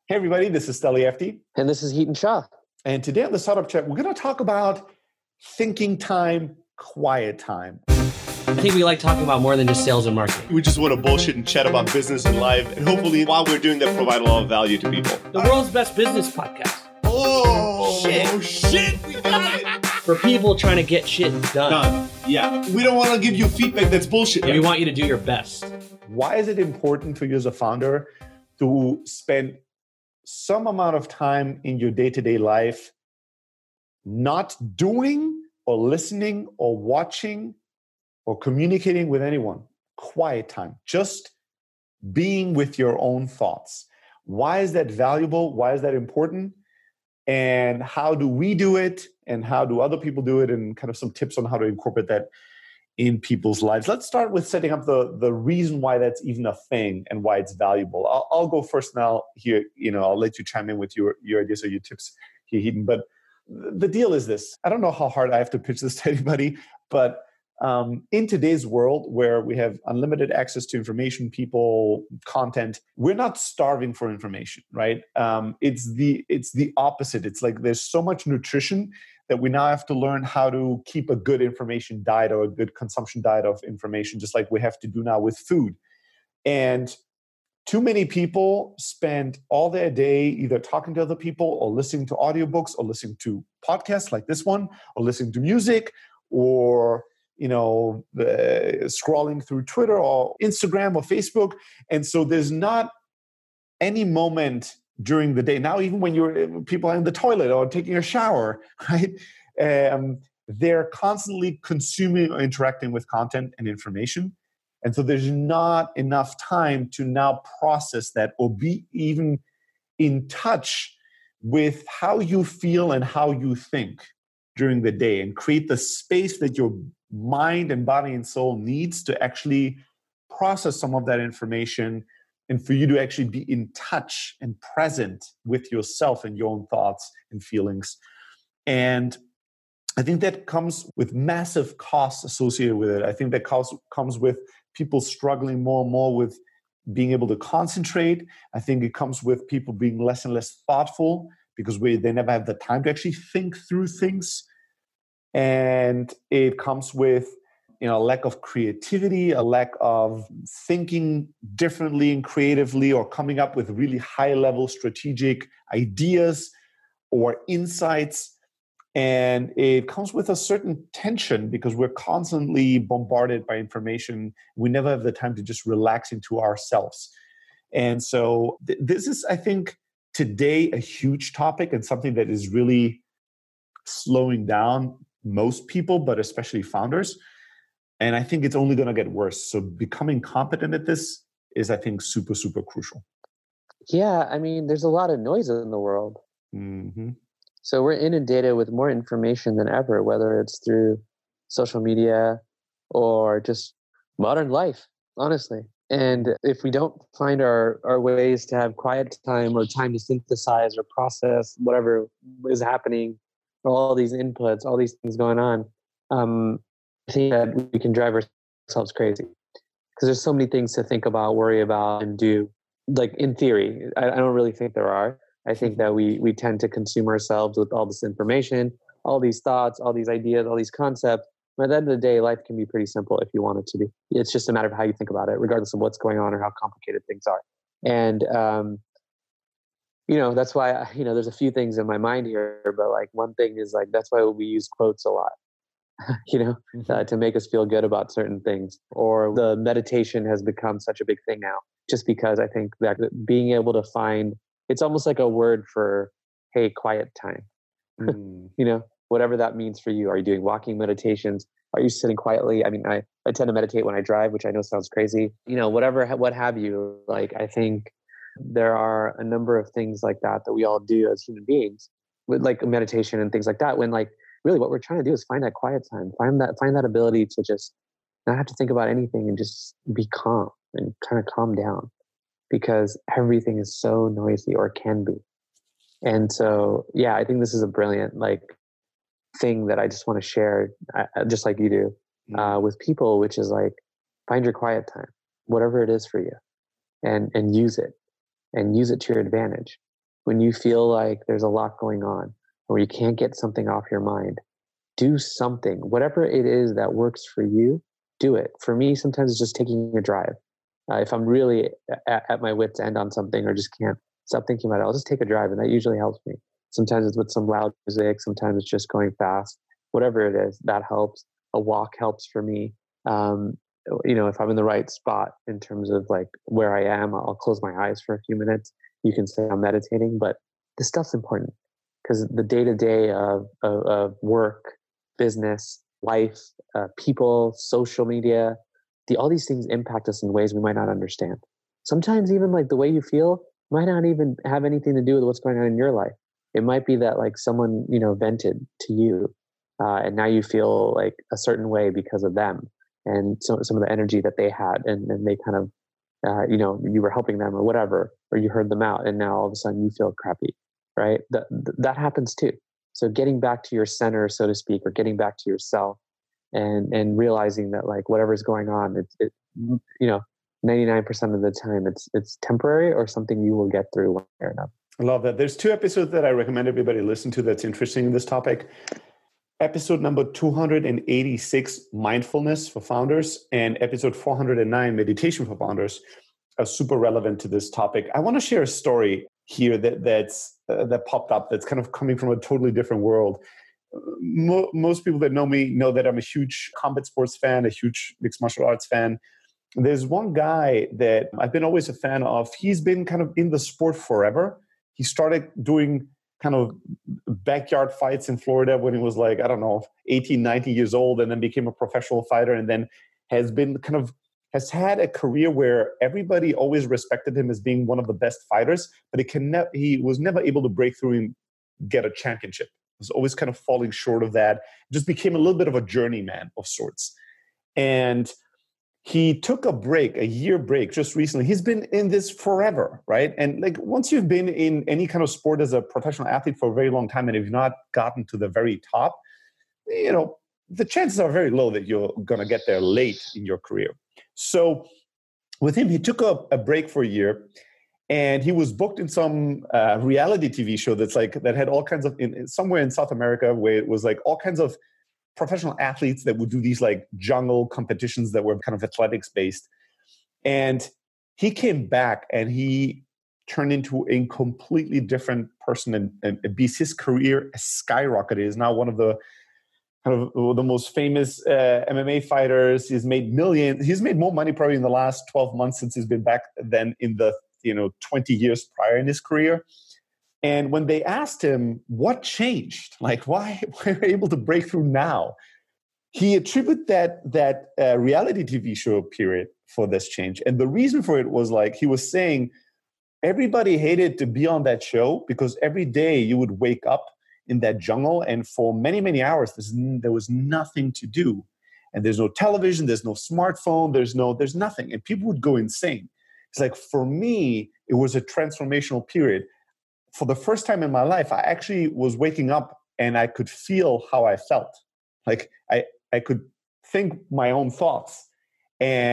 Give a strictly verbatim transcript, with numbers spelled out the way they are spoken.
Hey, everybody, this is Steli Efti. And this is Heaton Shah. And today on the Startup Chat, we're going to talk about thinking time, quiet time. I think we like talking about more than just sales and marketing. We just want to bullshit and chat about business and life. And hopefully, while we're doing that, provide a lot of value to people. The world's best business podcast. Oh, shit. shit. We got it. For people trying to get shit done. Done. Yeah. We don't want to give you feedback that's bullshit. Yeah, we want you to do your best. Why is it important for you as a founder to spend some amount of time in your day-to-day life not doing or listening or watching or communicating with anyone? Quiet time, just being with your own thoughts. Why is that valuable? Why is that important? And how do we do it? And how do other people do it? And kind of some tips on how to incorporate that in people's lives. Let's start with setting up the, the reason why that's even a thing and why it's valuable. I'll, I'll go first now here. You know, I'll let you chime in with your, your ideas or your tips here, Heaton. But the deal is this. I don't know how hard I have to pitch this to anybody, but um, in today's world where we have unlimited access to information, people, content, we're not starving for information, right? Um, it's the it's the opposite. It's like there's so much nutrition that we now have to learn how to keep a good information diet or a good consumption diet of information, just like we have to do now with food. And too many people spend all their day either talking to other people or listening to audiobooks or listening to podcasts like this one or listening to music or, you know, uh, scrolling through Twitter or Instagram or Facebook. And so there's not any moment during the day. Now, even when you're people are in the toilet or taking a shower, right? Um, they're constantly consuming or interacting with content and information. And so there's not enough time to now process that or be even in touch with how you feel and how you think during the day and create the space that your mind and body and soul needs to actually process some of that information and for you to actually be in touch and present with yourself and your own thoughts and feelings. And I think that comes with massive costs associated with it. I think that cost comes with people struggling more and more with being able to concentrate. I think it comes with people being less and less thoughtful because we, they never have the time to actually think through things. And it comes with you know, a lack of creativity, a lack of thinking differently and creatively or coming up with really high-level strategic ideas or insights. And it comes with a certain tension because we're constantly bombarded by information. We never have the time to just relax into ourselves. And so th- this is, I think, today a huge topic and something that is really slowing down most people, but especially founders. And I think it's only going to get worse. So becoming competent at this is, I think, super, super crucial. Yeah, I mean, there's a lot of noise in the world. Mm-hmm. So we're inundated with more information than ever, whether it's through social media or just modern life, honestly. And if we don't find our, our ways to have quiet time or time to synthesize or process whatever is happening, all these inputs, all these things going on, um, I think that we can drive ourselves crazy because there's so many things to think about, worry about, and do. Like in theory, I, I don't really think there are. I think that we we tend to consume ourselves with all this information, all these thoughts, all these ideas, all these concepts. But at the end of the day, life can be pretty simple if you want it to be. It's just a matter of how you think about it, regardless of what's going on or how complicated things are. And um, you know, that's why you know there's a few things in my mind here. But like one thing is like that's why we use quotes a lot. you know, mm-hmm. uh, to make us feel good about certain things. Or the meditation has become such a big thing now, just because I think that being able to find, it's almost like a word for, hey, quiet time. Mm. you know, whatever that means for you. Are you doing walking meditations? Are you sitting quietly? I mean, I, I tend to meditate when I drive, which I know sounds crazy. You know, whatever, what have you. Like, I think there are a number of things like that that we all do as human beings, with like meditation and things like that, when like, really what we're trying to do is find that quiet time, find that find that ability to just not have to think about anything and just be calm and kind of calm down, because everything is so noisy, or can be. And so, yeah, I think this is a brilliant like thing that I just want to share, uh, just like you do, uh, with people, which is like, find your quiet time, whatever it is for you, and and use it, and use it to your advantage. when you feel like there's a lot going on or you can't get something off your mind, do something. Whatever it is that works for you, do it. For me, sometimes it's just taking a drive. Uh, if I'm really at, at my wit's end on something or just can't stop thinking about it, I'll just take a drive, and that usually helps me. Sometimes it's with some loud music. Sometimes it's just going fast. Whatever it is, that helps. A walk helps for me. Um, you know, if I'm in the right spot in terms of like where I am, I'll close my eyes for a few minutes. You can say I'm meditating, but this stuff's important because the day-to-day of, of, of work, business, life, uh, people, social media, the, all these things impact us in ways we might not understand. Sometimes even like the way you feel might not even have anything to do with what's going on in your life. It might be that like someone, you know, vented to you uh, and now you feel like a certain way because of them and so, some of the energy that they had, and, and they kind of, uh, you know, you were helping them or whatever, or you heard them out and now all of a sudden you feel crappy, right? That, that happens too. So getting back to your center, so to speak, or getting back to yourself and, and realizing that like whatever's going on, it's, it, you know, ninety-nine percent of the time it's, it's temporary or something you will get through one way or another. I love that. There's two episodes that I recommend everybody listen to that's interesting in this topic. Episode number two hundred eighty-six, Mindfulness for Founders, and episode four hundred nine, Meditation for Founders, are super relevant to this topic. I want to share a story here that that's uh, that popped up that's kind of coming from a totally different world. Mo- most people that know me know that I'm a huge combat sports fan, a huge mixed martial arts fan. There's one guy that I've been always a fan of. He's been kind of in the sport forever. He started doing kind of backyard fights in Florida when he was like, I don't know, eighteen, nineteen years old, and then became a professional fighter, and then has been kind of, has had a career where everybody always respected him as being one of the best fighters, but he, can ne- he was never able to break through and get a championship. He was always kind of falling short of that. Just became a little bit of a journeyman of sorts. And he took a break, a year break just recently. He's been in this forever, right? And like once you've been in any kind of sport as a professional athlete for a very long time and if you've not gotten to the very top, you know, the chances are very low that you're going to get there late in your career. So with him, he took a, a break for a year and he was booked in some uh, reality T V show that's like, that had all kinds of, in, somewhere in South America where it was like all kinds of professional athletes that would do these like jungle competitions that were kind of athletics based. And he came back and he turned into a completely different person, and, and his career skyrocketed. He's now one of the kind of the most famous uh, M M A fighters. He's made millions. He's made more money probably in the last twelve months since he's been back than in the, you know, twenty years prior in his career. And when they asked him what changed, like why, why are you able to break through now? He attributed that that uh, reality T V show period for this change. And the reason for it was like, he was saying everybody hated to be on that show because every day you would wake up in that jungle and for many, many hours, there was nothing to do. And there's no television, there's no smartphone, there's no, there's nothing. And people would go insane. It's like, for me, it was a transformational period. For the first time in my life, I actually was waking up and I could feel how I felt. Like I, I could think my own thoughts. And